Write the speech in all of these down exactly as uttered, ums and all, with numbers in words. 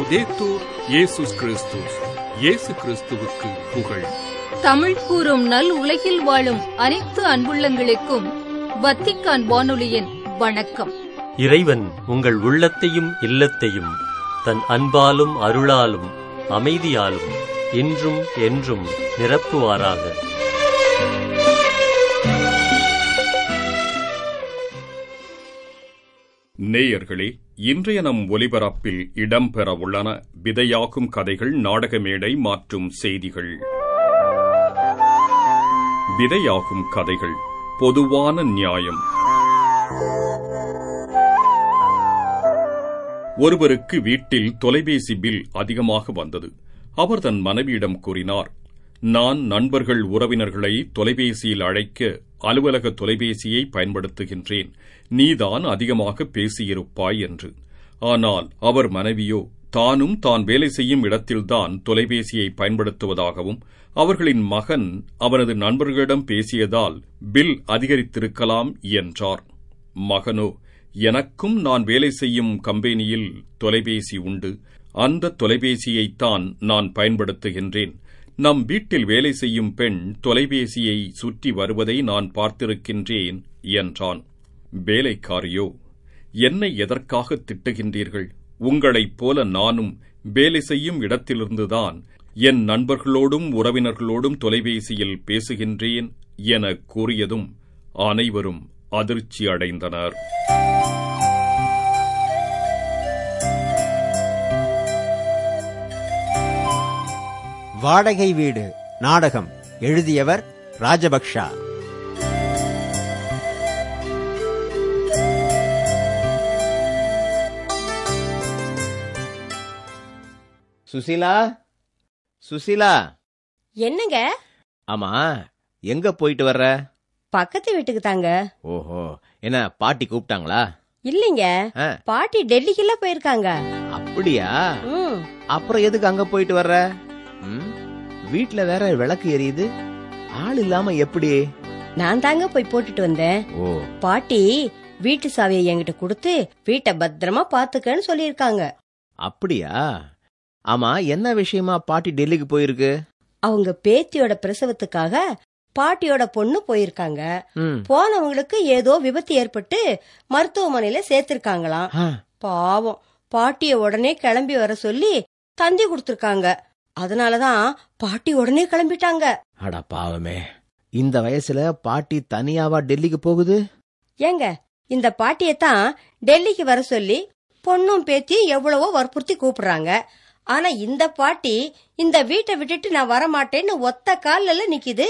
லவ்தேத்தூர் இயேசுஸ் கிறிஸ்துஸ். இயேசு கிறிஸ்துவுக்கு புகழ். தமிழ் கூறும் நல் உலகில் வாழும் அனைத்து அன்புள்ளங்களுக்கும் வத்திக்கான் வானொலியின் வணக்கம். இறைவன் உங்கள் உள்ளத்தையும் இல்லத்தையும் தன் அன்பாலும் அருளாலும் அமைதியாலும் இன்றும் என்றும் நிரப்புவாராக. நேயர்களே, இன்றைய நம் ஒலிபரப்பில் இடம்பெற உள்ளன விதையாகும் கதைகள், நாடக மேடை மற்றும் செய்திகள். விதையாகும் கதைகள். பொதுவான நியாயம். ஒருவருக்கு வீட்டில் தொலைபேசி பில் அதிகமாக வந்தது. அவர் தன் மனைவியிடம் கூறினார், நான் நண்பர்கள் உறவினர்களை தொலைபேசியில் அழைக்க அலுவலக தொலைபேசியை பயன்படுத்துகின்றேன், நீதான் அதிகமாக பேசியிருப்பாய் என்று. ஆனால் அவர் மனைவியோ தானும் தான் வேலை செய்யும் இடத்தில்தான் தொலைபேசியை பயன்படுத்துவதாகவும், அவர்களின் மகன் அவனது நண்பர்களிடம் பேசியதால் பில் அதிகரித்திருக்கலாம் என்றார். மகனோ, எனக்கும் நான் வேலை செய்யும் கம்பெனியில் தொலைபேசி உண்டு, அந்த தொலைபேசியைத்தான் நான் பயன்படுத்துகின்றேன். நம் வீட்டில் வேலை செய்யும் பெண் தொலைபேசியை சுற்றி வருவதை நான் பார்த்திருக்கின்றேன் என்றான். வேலைக்காரியோ, என்னை எதற்காக திட்டுகின்றீர்கள்? உங்களைப் போல நானும் வேலை செய்யும் இடத்திலிருந்துதான் என் நண்பர்களோடும் உறவினர்களோடும் தொலைபேசியில் பேசுகின்றேன் என கூறியதும் அனைவரும் அதிர்ச்சி அடைந்தனர். வாடகை வீடு நாடகம் எழுதியவர் ராஜபக்ஷா. சுசீலா, சுசீலா. என்னங்க? ஆமா, எங்க போயிட்டு வர்ற? பக்கத்து வீட்டுக்கு தாங்க. ஓஹோ, என்ன பாட்டி கூப்பிட்டாங்களா? இல்லைங்க, பாட்டி டெல்லிக்குலாம் போயிருக்காங்க. அப்படியா? அப்புறம் எதுக்கு அங்க போயிட்டு வர்ற? வீட்டுல வேற விளக்கு எரியுது, ஆள் இல்லாம எப்படி? நான் தாங்க போய் போட்டுட்டு வந்தேன். ஓ, பாட்டி வீட்டு சாவியை என்கிட்ட கொடுத்து வீட்டை பத்திரமா பாத்துக்கன்னு சொல்லிருக்காங்க. அப்படியா? ஆமா, என்ன விஷயமா பாட்டி டெல்லிக்கு போயிருக்கு? அவங்க பேத்தியோட பிரசவத்துக்காக பாட்டியோட பொண்ணு போயிருக்காங்க. போனவங்களுக்கு ஏதோ விபத்து ஏற்பட்டு மருத்துவமனையில சேர்த்திருக்காங்களாம். பாவம், பாட்டிய உடனே கிளம்பி வர சொல்லி தந்தி கொடுத்திருக்காங்க. அதனாலதான் பாட்டி உடனே கிளம்பிட்டாங்க. அட பாவமே, இந்த வயசுல பாட்டி தனியாவா டெல்லிக்கு போகுது? ஏங்க, இந்த பாட்டியத்தான் டெல்லிக்கு வர சொல்லி பொண்ணும் பேத்தி எவ்வளவோ வற்புறுத்தி கூப்பிடுறாங்க. ஆனா இந்த பாட்டி இந்த வீட்டை விட்டுட்டு நான் வரமாட்டேன்னு ஒத்த கால்ல நிக்குது.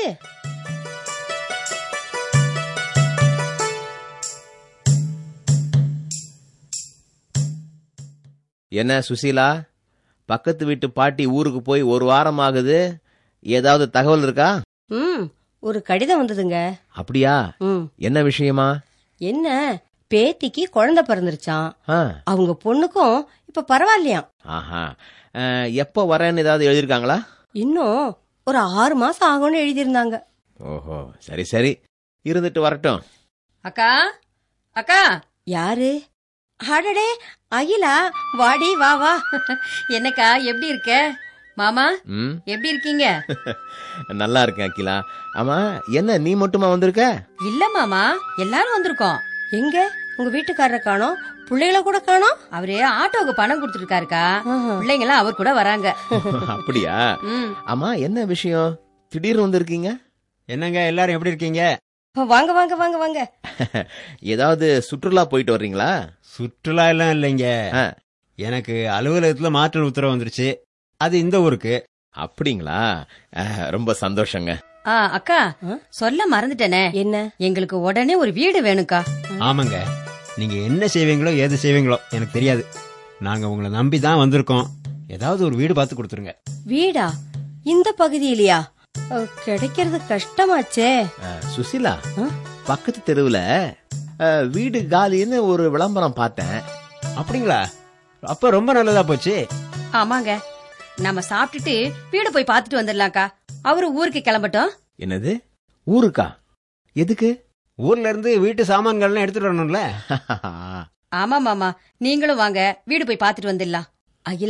என்ன சுசீலா, பக்கத்து வீட்டு பாட்டி ஊருக்கு போய் ஒரு வாரம் ஆகுது, ஏதாவது தகவல் இருக்கா? ம், ஒரு கடிதம் வந்ததுங்க. அப்படியா? என்ன விஷயமா? என்ன, பேத்திக்கு குழந்தை பிறந்துருச்சான். அவங்க பொண்ணுக்கும் இப்ப பரவாயில்லையாம். ஆஹா, எப்ப வரேன்னு ஏதாவது எழுதிருக்காங்களா? இன்னும் ஒரு ஆறு மாசம் ஆகும்னு எழுதிருந்தாங்க. ஓஹோ, சரி சரி, இருந்துட்டு வரட்டும். அக்கா, அக்கா. யாரு? அடடே, அகிலா, வாடி வா வா. என்னக்கா, எப்படி இருக்க? மாமா எப்படி இருக்கீங்க? நல்லா இருக்கேன் அகிலா. ஆமா, என்ன நீ மட்டுமா வந்திருக்க? இல்ல மாமா, எல்லாரும் வந்திருக்கோம். எங்க உங்க வீட்டுக்காரரை காணோம், பிள்ளைகளை கூட காணோம். அவரு ஆட்டோவுக்கு பணம் கொடுத்துருக்காருக்கா, பிள்ளைங்க எல்லாம் அவர் கூட வராங்க. அப்படியா? ஆமா, என்ன விஷயம் திடீர்னு வந்திருக்கீங்க? என்னங்க, எல்லாரும் எப்படி இருக்கீங்க? வாங்க வாங்க வாங்க வாங்க. ஏதாவது சுற்றுலா போயிட்டு வர்றீங்களா? சுற்றுலா எல்லாம் இல்லைங்க, எனக்கு அலுவலகத்துல மாற்று உத்தரவு வந்துருச்சு, அது இந்த ஊருக்கு. அப்படிங்களா? ரொம்ப சந்தோஷங்க. அக்கா, சொல்ல மறந்துட்டேனே. என்ன? எங்களுக்கு உடனே ஒரு வீடு வேணும்க்கா. ஆமாங்க, நீங்க என்ன செய்வீங்களோ ஏது செய்வீங்களோ எனக்கு தெரியாது, நாங்க உங்களை நம்பி தான் வந்திருக்கோம். ஏதாவது ஒரு வீடு பார்த்து கொடுத்துருங்க. வீடா? இந்த பகுதியிலயா? கிடைக்கிறது கஷ்டமாச்சே. சுசீலா, பக்கத்து தெருவுல வீடு காலின்னு ஒரு விளம்பரம் பார்த்தேன். அப்படிங்களா? அப்ப ரொம்ப நல்லதா போச்சு. ஆமாங்க, நம்ம சாப்பிட்டுட்டு வீடு போய் பாத்துட்டு வந்துடலாம்க்கா. அவரு ஊருக்கு கிளம்பட்டும். என்னது, ஊருக்கா? எதுக்கு? ஊர்ல இருந்து வீட்டு சாமான்கள்லாம் எடுத்துட்டு வரணும்ல. ஆமா மாமா, நீங்களும் வாங்க, வீடு போய் பாத்துட்டு வந்துடலாம். அகிலா,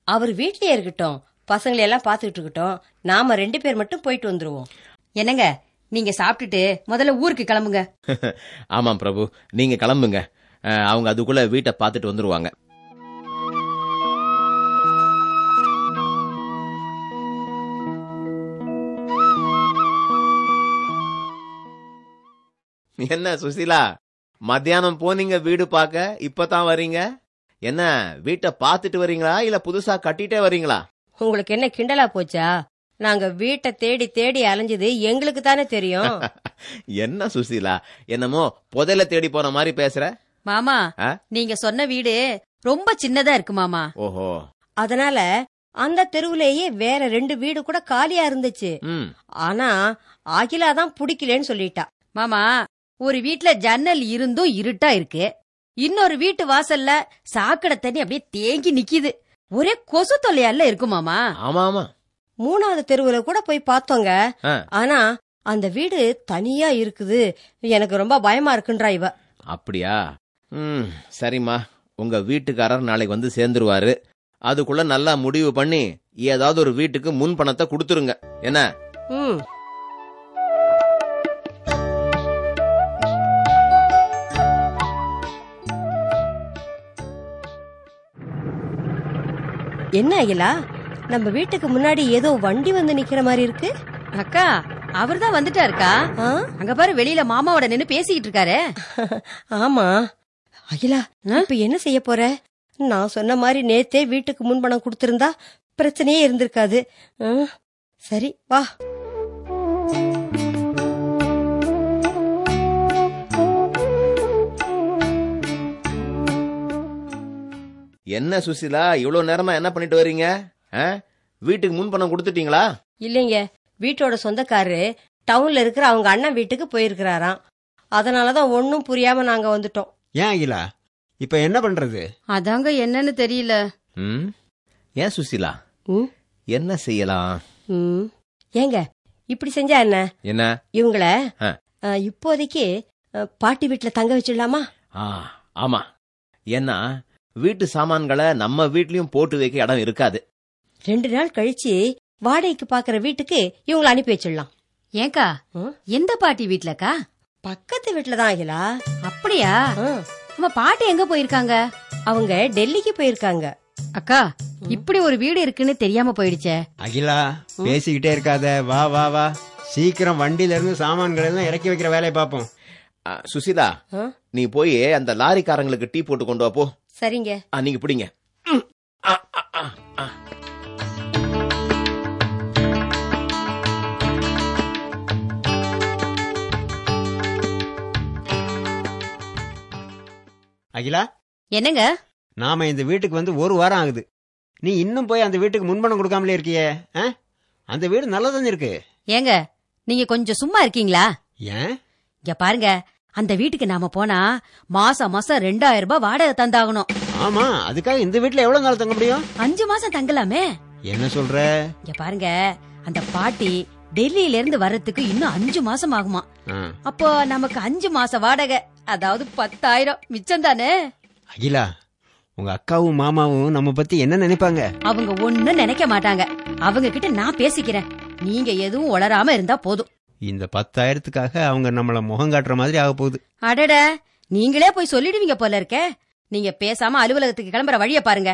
அவர் வீட்லயே இருக்கட்டும், பசங்களை எல்லாம் பாத்துக்கிட்டு இருக்கட்டும், நாம ரெண்டு பேர் மட்டும் போயிட்டு வந்துருவோம். என்னங்க, நீங்க சாப்பிட்டுட்டு முதல்ல ஊருக்கு கிளம்புங்க. ஆமாம் பிரபு, நீங்க கிளம்புங்க. அவங்க அதுக்குள்ள வீட்டை பாத்துட்டு வந்துருவாங்க. என்ன சுசீலா, மத்தியானம் போனீங்க வீடு பாக்க, இப்பதான் வரீங்க? என்ன வீட்டை பாத்துட்டு வரீங்களா இல்ல புதுசா கட்டிட்டே வரீங்களா? உங்களுக்கு என்ன கிண்டலா போச்சா? நாங்க வீட்டை தேடி தேடி அலைஞ்சது எங்களுக்கு தானே தெரியும். என்ன சுசீலா, என்னமோ புதையல தேடி போன மாதிரி பேசுற. மாமா, நீங்க சொன்ன வீடு ரொம்ப சின்னதா இருக்கு மாமா. ஓஹோ. அதனால அந்த தெருவுலேயே வேற ரெண்டு வீடு கூட காலியா இருந்துச்சு. ஆனா அகிலா தான் பிடிக்கலன்னு சொல்லிட்டா. மாமா, ஒரு வீட்ல ஜன்னல் இருந்தும் இருட்டா இருக்கு, இன்னொரு வீட்டு வாசல்ல சாக்கடை தண்ணி அப்படியே தேங்கி நிக்குது. ஒரே கொசு தொல்லையால இருக்கு மாமா. ஆமா ஆமா. மூணாவது தெருவுல கூட போய் பார்த்தோங்க. ஆனா அந்த வீடு தனியா இருக்குது, எனக்கு ரொம்ப பயமா இருக்குன்றா இவ. அப்படியா? ம், சரிம்மா, உங்க வீட்டுக்காரர் நாளைக்கு வந்து சேர்ந்துருவாரு. அதுக்குள்ள நல்லா முடிவு பண்ணி ஏதாவது ஒரு வீட்டுக்கு முன் பணத்தை கொடுத்துருங்க. என்ன? ம். என்ன அகிலா, நம்ம வீட்டுக்கு முன்னாடி ஏதோ வண்டி வந்து நிக்கிற மாதிரி இருக்கு. அக்கா, அவர்தான் வந்துட்டாருக்கா. அங்க பாரு, வெளியில மாமாவோட நின்னு பேசிக்கிட்டு இருக்காரு. ஆமா அகிலா, இப்ப என்ன செய்ய போற? நான் சொன்ன மாதிரி நேத்தே வீட்டுக்கு முன்பணம் கொடுத்திருந்தா பிரச்சனையே இருந்திருக்காது. சரி வா. என்ன சுசீலா, இவ்வளவு நேரமா என்ன பண்ணிட்டு வரீங்க? வீட்டுக்கு முன் பணம் கொடுத்துட்டீங்களா? இல்லைங்க, வீட்டோட சொந்தக்காரரு டவுன்ல இருக்கிற அவங்க அண்ணன் வீட்டுக்கு போயிருக்கிறாராம். அதனாலதான் ஒன்னும் புரியாம நாங்க வந்துட்டோம். ஏன் அகிலா, இப்ப என்ன பண்றது? அதாங்க என்னன்னு தெரியல. ம், ஏன் சுசீலா, என்ன செய்யலாம்? ம், ஏங்க இப்படி செஞ்சா என்ன? என்ன? இவங்கள இப்போதைக்கு பாட்டி வீட்டுல தங்க வச்சிடலாமா? ஆமா, ஏன்னா வீட்டு சாமான்களை நம்ம வீட்லயும் போட்டு வைக்க இடம் இருக்காது. ரெண்டு நாள் கழிச்சு வாடகைக்கு பாக்குற வீட்டுக்கு இவங்களை அனுப்பி வச்சிடலாம். ஏங்கா, எந்த பாட்டி வீட்டுலக்கா? பக்கத்து வீட்டுலதான் அகிலா. அப்படியா? நம்ம பாட்டி எங்க போயிருக்காங்க? அவங்க டெல்லிக்கு போயிருக்காங்க. அக்கா, இப்படி ஒரு வீடு இருக்குன்னு தெரியாம போயிடுச்சே. அகிலா, பேசிக்கிட்டே இருக்காத, வா வா வா, சீக்கிரம் வண்டியில இருந்து சாமான்கள் எல்லாம் இறக்கி வைக்கிற வேலையை பாப்போம். சுசீலா, நீ போய் அந்த லாரிக்காரங்களுக்கு டீ போட்டு கொண்டு வா போ. சரிங்க. நீங்க பிடிங்க. அகிலா, என்னங்க? நாம இந்த வீட்டுக்கு வந்து ஒரு வாரம் ஆகுது, நீ இன்னும் போய் அந்த வீட்டுக்கு முன்பணம் கொடுக்காமலே இருக்கியே. அந்த வீடு நல்லதானே இருக்கு. ஏங்க, நீங்க கொஞ்சம் சும்மா இருக்கீங்களா? ஏன்? இங்க பாருங்க, அந்த வீட்டுக்கு நாம போனா மாசம் மாசம் ரெண்டாயிரம் ரூபாய் வாடகை தந்தாகணும். ஆமா, அதுக்காக இந்த வீட்டுல எவ்வளவு நாள் தங்க முடியும்? அஞ்சு மாசம் தங்கலாமே. என்ன சொல்ற? இங்க பாருங்க, அந்த பாட்டி டெல்லியில இருந்து வர்றதுக்கு இன்னும் அஞ்சு மாசம் ஆகுமா. அப்போ நமக்கு அஞ்சு மாசம் வாடகை, அதாவது பத்தாயிரம் மிச்சம் தானே. அகிலா, உங்க அக்காவும் மாமாவும் நம்ம பத்தி என்ன நினைப்பாங்க? அவங்க ஒண்ணும் நினைக்க மாட்டாங்க. அவங்க கிட்ட நான் பேசிக்கிறேன், நீங்க எதுவும் உளராம இருந்தா போதும். இந்த பத்தாயிரத்துக்காக அவங்க நம்மள முகம் காட்டுற மாதிரி ஆக போகுது. அடட, நீங்களே போய் சொல்லிடுவீங்க போல இருக்க. நீங்க பேசாம அலுவலகத்துக்கு கிளம்புற வழிய பாருங்க.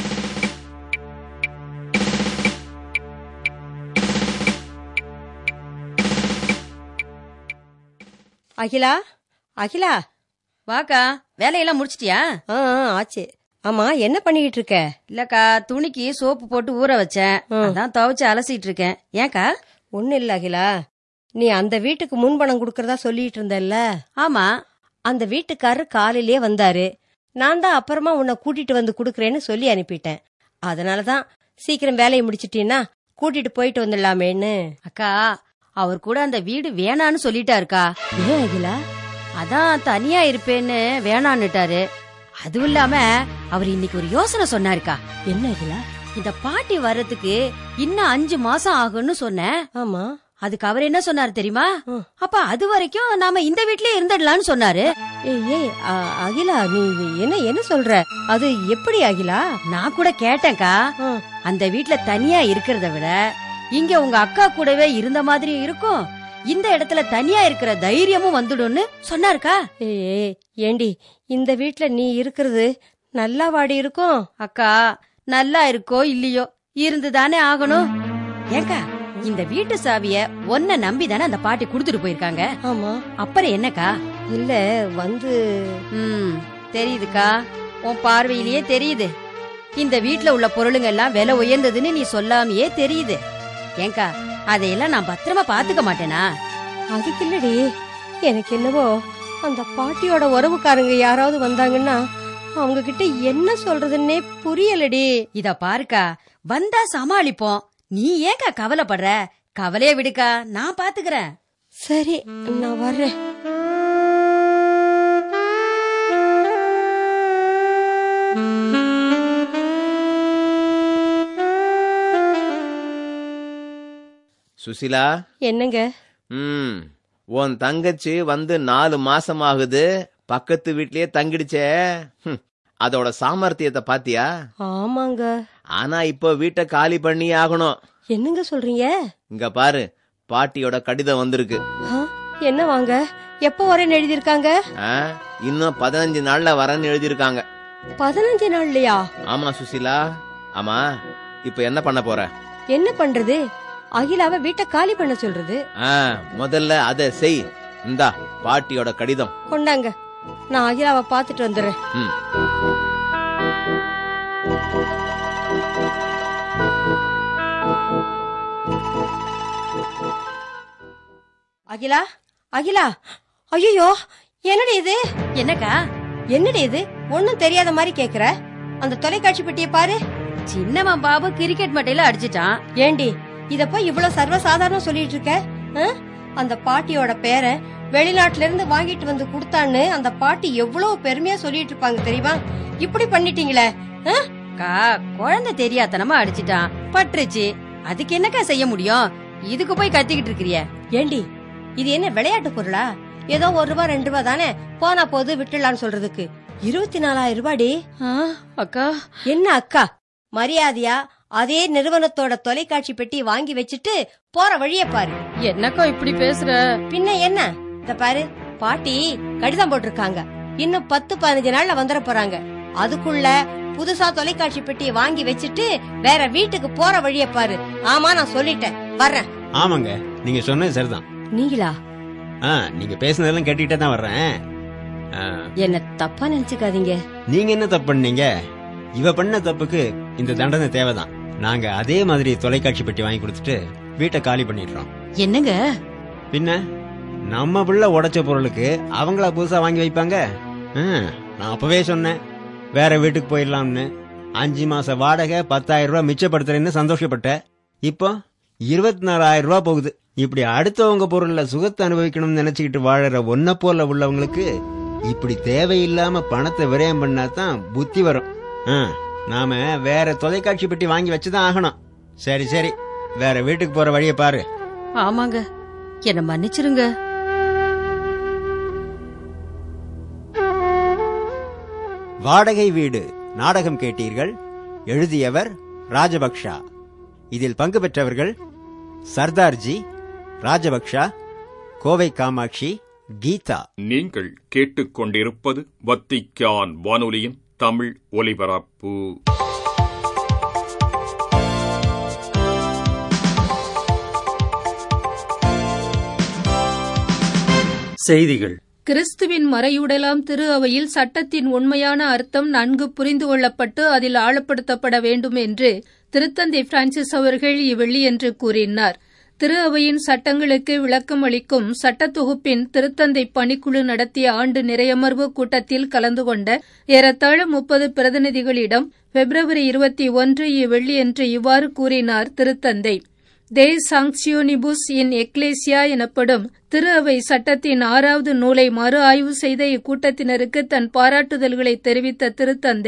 அகிலா, அகிலா, வாக்கா, வேலையெல்லாம் முடிச்சிட்டியா? ஆச்சு. ஆமா, என்ன பண்ணிட்டு இருக்க? இல்லக்கா, துணிக்கு சோப்பு போட்டு ஊற வச்சேன், அதான் துவைச்சு அலசிட்டு இருக்கேன். ஏன்க்கா? ஒண்ணு இல்ல அகிலா, நீ அந்த வீட்டுக்கு முன்பணம் குடுக்கறதா சொல்லிட்டு இருந்தல்ல? ஆமா. அந்த வீட்டுக்காரரு காலையிலேயே வந்தாரு. நான் தான் அப்புறமா உன்னை கூட்டிட்டு வந்து குடுக்கறேன்னு சொல்லி அனுப்பிட்டேன். அதனாலதான் சீக்கிரம் வேலையை முடிச்சிட்டீன்னா கூட்டிட்டு போயிட்டு வந்துடலாமேன்னு. அக்கா, அவர் கூட அந்த வீடு வேணான்னு சொல்லிட்டாருக்கா. ஏன் அகிலா? அதான் தனியா இருப்பேன்னு வேணான்னுட்டாரு. அதுவும் இல்லாம அவர் இன்னைக்கு ஒரு யோசனை சொன்னாருக்கா. என்ன அகிலா? இந்த பாட்டி வர்றதுக்கு இன்னும் அஞ்சு மாசம் ஆகும்னு சொன்னேன். ஆமா. அதுக்கு அவர் என்ன சொன்னாரு தெரியுமா? அப்ப அது வரைக்கும் நாம இந்த வீட்லயே இருந்துடலாம்னு சொன்னாரு. ஏய் அகிலா, நீ என்ன என்ன சொல்ற? அது எப்படி அகிலா? நான் கூட கேட்டேன்க்கா. அந்த வீட்ல தனியா இருக்கிறத விட இங்க உங்க அக்கா கூடவே இருந்த மாதிரி இருக்கும், இந்த இடத்துல தனியா இருக்கிற தைரியமும் வந்துடும்னு சொன்னாருக்கா. ஏ ஏண்டி, இந்த வீட்ல நீ இருக்கிறது நல்லா வாடி இருக்கும்? அக்கா, நல்லா இருக்கோ இல்லையோ இருந்துதானே ஆகணும். ஏங்கா, இந்த வீட்டு சாவிய ஒன்ன நம்பி தானே அந்த பாட்டி குடுத்துட்டு போயிருக்காங்க. ஆமா. அப்புறம் என்னக்கா? இல்ல வந்து ம் தெரியுதுக்கா, உன் பார்வையிலேயே தெரியுது. இந்த வீட்ல உள்ள பொருளுங்க எல்லாம் விலை உயர்ந்ததுன்னு நீ சொல்லாமையே தெரியுது. ஏங்கா, அதையெல்லாம் நான் பத்திரமா பாத்துக்க மாட்டேனா? அதுக்கு இல்லடி, எனக்கு என்னவோ அந்த பாட்டியோட உறவுக்காரங்க யாராவது வந்தாங்கன்னா அவங்க கிட்ட என்ன சொல்றதுன்னே புரியலடி. இத பாருக்கா, வந்தா சமாளிப்போம். நீ ஏங்கா கவலைப்படுற? கவலைய விடுக்கா, நான் பாத்துக்கிறேன். சரி, நான் வர்றேன். சுசிலா. என்னங்க? ம் உன் தங்கச்சி வந்து நாலு மாசம் ஆகுது, பக்கத்து வீட்லயே தங்கிடுச்சே. அதோட சாமர்த்தியத்தை பாத்தியா? ஆமாங்க. ஆனா இப்போ வீட்டை காலி பண்ணி ஆகணும். என்னங்க சொல்றீங்க? இங்க பாரு, பாட்டியோட கடிதம் வந்திருக்கு. என்ன வாங்க? எப்ப வரேன்னு எழுதிருக்காங்க? இன்னும் பதினஞ்சு நாள்ல வரேன்னு எழுதிருக்காங்க. பதினஞ்சு நாள்லயா? ஆமா சுசிலா. ஆமா, இப்ப என்ன பண்ண போற? என்ன பண்றது? அகிலாவ வீட்டை காலி பண்ண சொல்றது. முதல்ல அத செய். இந்தா பாட்டியோட கடிதம் கொண்டாங்க, நான் அகிலாவை பாத்துட்டு வந்துடுறேன். அகிலா, அகிலா, ஐயோ, என்னடி இது? என்னக்கா? என்னடி இது? ஒன்னும் தெரியாத மாதிரி கேக்குற. அந்த தொலைக்காட்சி பெட்டியை பாரு. சின்னவன் பாபு கிரிக்கெட் மட்டையில அடிச்சிட்டான். ஏண்டி இத போய் இவ்வளவு சர்வசாதாரணம் சொல்லிட்டு இருக்க? அந்த பாட்டியோட பேரை வெளிநாட்டுல இருந்து வாங்கிட்டு வந்து குடுத்தான்னு அந்த பாட்டி எவ்வளவு பெருமையா சொல்லிட்டு இருப்பாங்க தெரியுமா? இப்படி பண்ணிட்டீங்களே. குழந்தை தெரியாதனமா அடிச்சிட்டான், பட்டுருச்சு. அதுக்கு என்னக்கா செய்ய முடியும்? இதுக்கு போய் கத்திக்கிட்டு இருக்கிறிய? ஏண்டி, இது என்ன விளையாட்டு பொருளா? ஏதோ ஒரு ரூபா ரெண்டு ரூபா தானே, போனா போது விட்டுலான்னு சொல்றதுக்கு இருபத்தி நாலாயிரம் ரூபாடி. அக்கா. என்ன அக்கா? மரியாதையா அதே நிறுவனத்தோட தொலைக்காட்சி பெட்டி வாங்கி வச்சுட்டு போற வழிய பாரு. என்னக்கா இப்படி பேசுற? பின்ன என்ன? இந்த பாரு, பாட்டி கடிதம் போட்டிருக்காங்க. இன்னும் பத்து பதினஞ்சு நாள்ல வந்துட போறாங்க. அதுக்குள்ள புதுசா தொலைக்காட்சி பெட்டியை வாங்கி வச்சுட்டு வேற வீட்டுக்கு போற வழிய பாரு. ஆமா, நான் சொல்லிட்டேன், வர்றேன். ஆமாங்க, நீங்க சொன்னது சரிதான். நீங்களா? நீங்க பேசுனதெல்லாம் கேட்டுக்கிட்டே தான் வர்றேன். என்ன தப்பா நினைச்சுக்காதீங்க. நீங்க என்ன தப்பு பண்ணீங்க? இவ பண்ண தப்புக்கு இந்த தண்டனை தேவைதான். நாங்க அதே மாதிரி தொலைக்காட்சி பெட்டி வாங்கி கொடுத்துட்டு வீட்டை காலி பண்ணிடுறோம். என்னங்க? பின்ன நம்ம பிள்ளை உடைச்ச பொருளுக்கு அவங்களா புதுசா வாங்கி வைப்பாங்க? நான் அப்பவே சொன்னேன் வேற வீட்டுக்கு போயிடலாம்னு. அஞ்சு மாச வாடகை பத்தாயிரம் ரூபாய் மிச்சப்படுத்துறேன்னு சந்தோஷப்பட்ட. இப்போ இருபத்தி நாலாயிரம் ரூபாய் போகுது. இப்படி அடுத்தவங்க பொருள்ல சுகத்தை அனுபவிக்கணும்னு நினைச்சுக்கிட்டு வாழற ஒன்ன போல உள்ளவங்களுக்கு இப்படி தேவையில்லாம பணத்தை விரயம் பண்ணாதான் புத்தி வரும். நாம வேற தொலைக்காட்சி பெட்டி வாங்கி வச்சுதான் ஆகணும். சரி சரி, வேற வீட்டுக்கு போற வழிய பாரு. ஆமாங்க, என்ன மன்னிச்சிருங்க. வாடகை வீடு நாடகம் கேட்டீர்கள். எழுதியவர் ராஜபக்ஷா. இதில் பங்கு பெற்றவர்கள் சர்தார்ஜி, ராஜபக்ஷா, கோவை காமாட்சி, கீதா. நீங்கள் கேட்டுக்கொண்டிருப்பது வத்திக்கான் வானொலியின் தமிழ் ஒலிபரப்பு. செய்திகள். கிறிஸ்துவின் மறையுடலாம் திரு அவையில் சட்டத்தின் உண்மையான அர்த்தம் நன்கு புரிந்து கொள்ளப்பட்டு அதில் ஆழப்படுத்தப்பட வேண்டும் என்று திருத்தந்தை பிரான்சிஸ் அவர்கள் இவ்வெள்ளியன்று கூறினார். திரு அவையின் சட்டங்களுக்கு விளக்கம் அளிக்கும் சட்டத்தொகுப்பின் திருத்தந்தை பணிக்குழு நடத்திய ஆண்டு நிறையமர்வு கூட்டத்தில் கலந்து கொண்ட ஏறத்தாழ முப்பது பிரதிநிதிகளிடம் பிப்ரவரி இருபத்தி ஒன்று இவ்வெள்ளியன்று இவ்வாறு கூறினார் திருத்தந்தை. தே சாங்சியோனிபுஸ் இன் எக்லேசியா எனப்படும் திரு அவை சட்டத்தின் ஆறாவது நூலை மறு ஆய்வு செய்த இக்கூட்டத்தினருக்கு தன் பாராட்டுதல்களை தெரிவித்த திருத்தந்தை,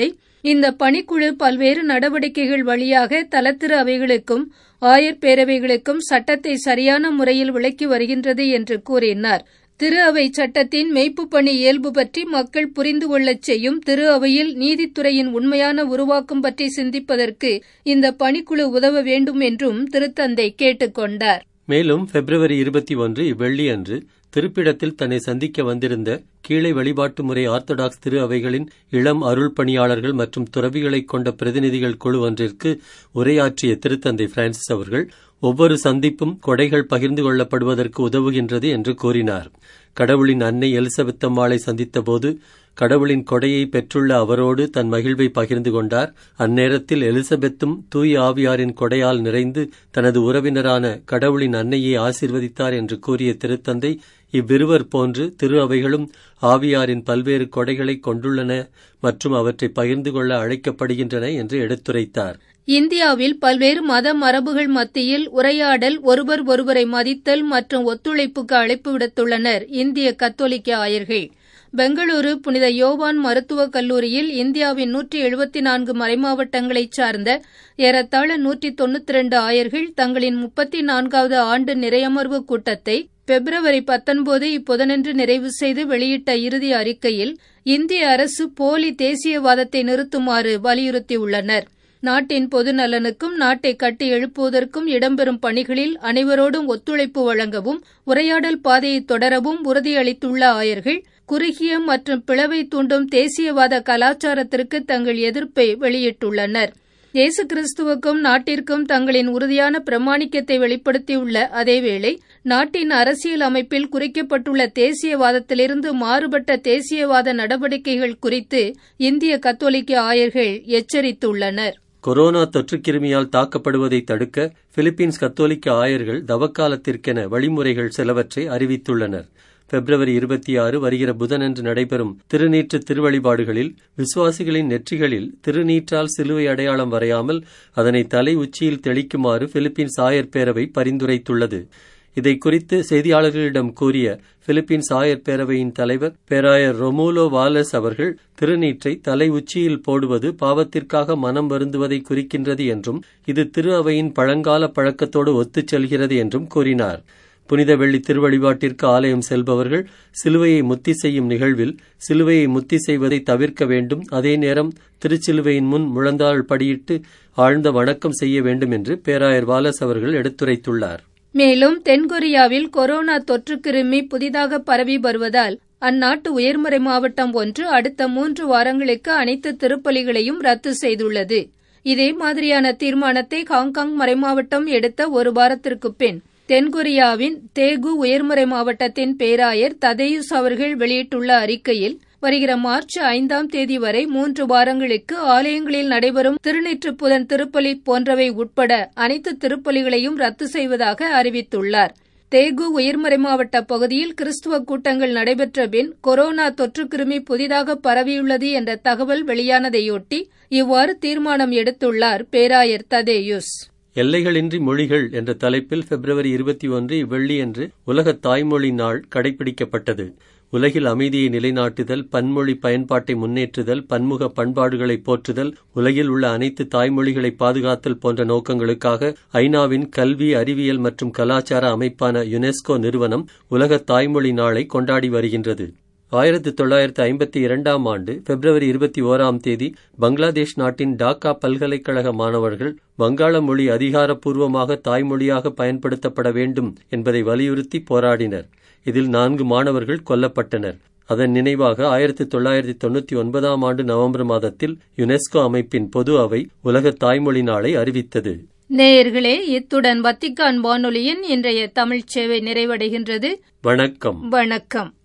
இந்த பணிக்குழு பல்வேறு நடவடிக்கைகள் வழியாக தலத்திரு அவைகளுக்கும் ஆயர் பேரவைகளுக்கும் சட்டத்தை சரியான முறையில் விளக்கி வருகின்றது என்று கூறினார். திரு அவை சட்டத்தின் மெய்ப்பு பணி இயல்பு பற்றி மக்கள் புரிந்து கொள்ளச் செய்யும் திரு அவையில் நீதித்துறையின் உண்மையான உருவாக்கம் பற்றி சிந்திப்பதற்கு இந்த பணிக்குழு உதவ வேண்டும் என்றும் திருத்தந்தை கேட்டுக் கொண்டார். மேலும் பிப்ரவரி இருபத்தி ஒன்று இவ்வெள்ளி அன்று திருப்பிடத்தில் தன்னை சந்திக்க வந்திருந்த கீழை வழிபாட்டு முறை ஆர்த்தடாக்ஸ் திரு அவைகளின் இளம் அருள் பணியாளர்கள் மற்றும் துறவிகளைக் கொண்ட பிரதிநிதிகள் குழு ஒன்றிற்கு உரையாற்றிய திருத்தந்தை பிரான்சிஸ் அவர்கள் ஒவ்வொரு சந்திப்பும் கொடைகள் பகிர்ந்து கொள்ளப்படுவதற்கு உதவுகின்றது என்று கூறினார். கடவுளின் அன்னை எலிசபெத் அம்மாளை சந்தித்தபோது கடவுளின் கொடையை பெற்றுள்ள அவரோடு தன் மகிழ்வை பகிர்ந்து கொண்டார். அந்நேரத்தில் எலிசபெத்தும் தூய ஆவியாரின் கொடையால் நிறைந்து தனது உறவினரான கடவுளின் அன்னையை ஆசீர்வதித்தார் என்று கூறிய திருத்தந்தை, இவ்விருவர் போன்று திரு அவைகளும் ஆவியாரின் பல்வேறு கொடைகளை கொண்டுள்ளன மற்றும் அவற்றை பகிர்ந்து கொள்ள அழைக்கப்படுகின்றன என்று எடுத்துரைத்தார். இந்தியாவில் பல்வேறு மத மரபுகள் மத்தியில் உரையாடல், ஒருவர் ஒருவரை மதித்தல் மற்றும் ஒத்துழைப்புக்கு அழைப்பு விடுத்துள்ளனர் இந்திய கத்தோலிக்க ஆயர்கள். பெங்களூரு புனித யோவான் மருத்துவக் கல்லூரியில் இந்தியாவின் நூற்றி எழுபத்தி நான்கு மறைமாவட்டங்களைச் சார்ந்த ஏறத்தாழ நூற்றி தொன்னூத்தி இரண்டு ஆயர்கள் தங்களின் முப்பத்தி நான்காவது ஆண்டு நிறையமர்வு கூட்டத்தை பிப்ரவரி பத்தொன்பது இப்போதனன்று நிறைவு செய்து வெளியிட்ட இறுதி அறிக்கையில் இந்திய அரசு போலி தேசியவாதத்தை நிறுத்துமாறு வலியுறுத்தியுள்ளனர். நாட்டின் பொது நலனுக்கும் நாட்டை கட்டி எழுப்புவதற்கும் இடம்பெறும் பணிகளில் அனைவரோடும் ஒத்துழைப்பு வழங்கவும் உரையாடல் பாதையை தொடரவும் உறுதியளித்துள்ள ஆயர்கள் குறுகிய மற்றும் பிளவை தூண்டும் தேசியவாத கலாச்சாரத்திற்கு தங்கள் எதிர்ப்பை வெளியிட்டுள்ளனர். இயேசு கிறிஸ்துவுக்கும் நாட்டிற்கும் தங்களின் உறுதியான பிரமாணிக்கத்தை வெளிப்படுத்தியுள்ள அதேவேளை நாட்டின் அரசியல் அமைப்பில் குறிக்கப்பட்டுள்ள தேசியவாதத்திலிருந்து மாறுபட்ட தேசியவாத நடவடிக்கைகள் குறித்து இந்திய கத்தோலிக்க ஆயர்கள் எச்சரித்துள்ளனர். கொரோனா தொற்று கிருமியால் தாக்கப்படுவதை தடுக்க பிலிப்பீன்ஸ் கத்தோலிக்க ஆயர்கள் தவக்காலத்திற்கென வழிமுறைகள் சிலவற்றை அறிவித்துள்ளனர். பிப்ரவரி இருபத்தி ஆறு வருகிற புதனன்று நடைபெறும் திருநீற்று திருவழிபாடுகளில் விசுவாசிகளின் நெற்றிகளில் திருநீற்றால் சிலுவை அடையாளம் வரையாமல் அதனை தலை உச்சியில் தெளிக்குமாறு பிலிப்பீன்ஸ் ஆயர் பேரவை பரிந்துரைத்துள்ளது. இதை குறித்து செய்தியாளர்களிடம் கூறிய பிலிப்பீன்ஸ் ஆயர் பேரவையின் தலைவர் பேராயர் ரொமூலோ வாலஸ் அவர்கள், திருநீற்றை தலை உச்சியில் போடுவது பாவத்திற்காக மனம் வருந்துவதை குறிக்கின்றது என்றும் இது திரு அவையின் பழங்கால பழக்கத்தோடு ஒத்துச் செல்கிறது என்றும் கூறினார். புனித வெள்ளி திருவழிபாட்டிற்கு ஆலயம் செல்பவர்கள் சிலுவையை முத்தி செய்யும் நிகழ்வில் சிலுவையை முத்தி செய்வதை தவிர்க்க வேண்டும். அதே நேரம் திருச்சிலுவையின் முன் முழந்தாள் படியிட்டு ஆழ்ந்த வணக்கம் செய்ய வேண்டும் என்று பேராயர் வாலஸ் அவர்கள் எடுத்துரைத்துள்ளார். மேலும் தென்கொரியாவில் கொரோனா தொற்று கிருமி புதிதாக பரவி வருவதால் அந்நாட்டு உயர்மறை மாவட்டம் ஒன்று அடுத்த மூன்று வாரங்களுக்கு அனைத்து திருப்பலிகளையும் ரத்து செய்துள்ளது. இதே மாதிரியான தீர்மானத்தை ஹாங்காங் மறைமாவட்டம் எடுத்த ஒரு வாரத்திற்கு பின் தென்கொரியாவின் தேகு உயர்மறை மாவட்டத்தின் பேராயர் ததேயுஸ் அவர்கள் வெளியிட்டுள்ள அறிக்கையில், வருகிற மார்ச் ஐந்தாம் தேதி வரை மூன்று வாரங்களுக்கு ஆலயங்களில் நடைபெறும் திருநீற்று புதன் திருப்பலி போன்றவை உட்பட அனைத்து திருப்பலிகளையும் ரத்து செய்வதாக அறிவித்துள்ளார். தேகு உயர்மறை மாவட்ட பகுதியில் கிறிஸ்துவ கூட்டங்கள் நடைபெற்ற பின் கொரோனா தொற்று கிருமி புதிதாக பரவியுள்ளது என்ற தகவல் வெளியானதையொட்டி இவ்வாறு தீர்மானம் எடுத்துள்ளார் பேராயர் ததேயுஸ். எல்லைகளின்றி மொழிகள் என்ற தலைப்பில் பிப்ரவரி இருபத்தி ஒன்று இவ்வெள்ளியன்று உலக தாய்மொழி நாள் கடைபிடிக்கப்பட்டது. உலகில் அமைதியை நிலைநாட்டுதல், பன்மொழி பயன்பாட்டை முன்னேற்றுதல், பன்முக பண்பாடுகளை போற்றுதல், உலகில் உள்ள அனைத்து தாய்மொழிகளை பாதுகாத்தல் போன்ற நோக்கங்களுக்காக ஐநாவின் கல்வி, அறிவியல் மற்றும் கலாச்சார அமைப்பான யுனெஸ்கோ நிறுவனம் உலக தாய்மொழி நாளை கொண்டாடி வருகின்றது. ஆயிரத்தி தொள்ளாயிரத்தி ஐம்பத்தி இரண்டாம் ஆண்டு பிப்ரவரி இருபத்தி ஓராம் தேதி பங்களாதேஷ் நாட்டின் டாக்கா பல்கலைக்கழக மாணவர்கள் வங்காள மொழி அதிகாரப்பூர்வமாக தாய்மொழியாக பயன்படுத்தப்பட வேண்டும் என்பதை வலியுறுத்தி போராடினர். இதில் நான்கு மாணவர்கள் கொல்லப்பட்டனர். அதன் நினைவாக ஆயிரத்தி தொள்ளாயிரத்தி தொண்ணூத்தி ஒன்பதாம் ஆண்டு நவம்பர் மாதத்தில் யுனெஸ்கோ அமைப்பின் பொது அவை உலக தாய்மொழி நாளை அறிவித்தது. நேயர்களே, இத்துடன் வத்திக்கான் வானொலியின் இன்றைய தமிழ்ச் சேவை நிறைவடைகின்றது. வணக்கம். வணக்கம்.